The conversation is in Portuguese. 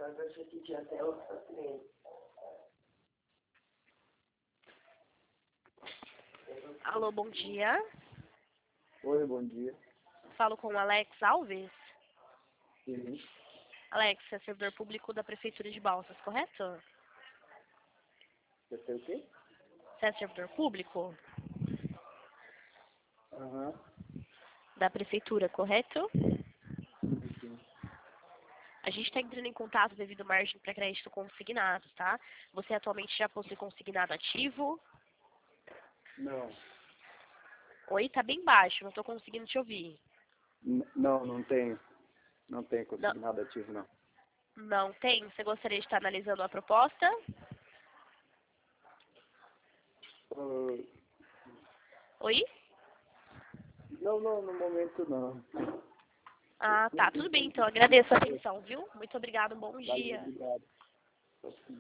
Alô, bom dia. Oi, bom dia. Falo com o Alex Alves. Sim. Alex, é servidor público da Prefeitura de Balsas, correto? Você sei o quê? Você é servidor público Aham. da Prefeitura, correto? Sim. A gente está entrando em contato devido à margem para crédito consignado, tá? Você atualmente já possui consignado ativo? Não. Oi, tá bem baixo, não estou conseguindo te ouvir. Não, não tenho. Não tenho Não, consignado ativo, não. não tem? Você gostaria de estar analisando a proposta? Ah, Oi? não, no momento não. Ah, tá, tudo bem, então agradeço a atenção, viu? Muito obrigada, um bom Valeu, dia. obrigado.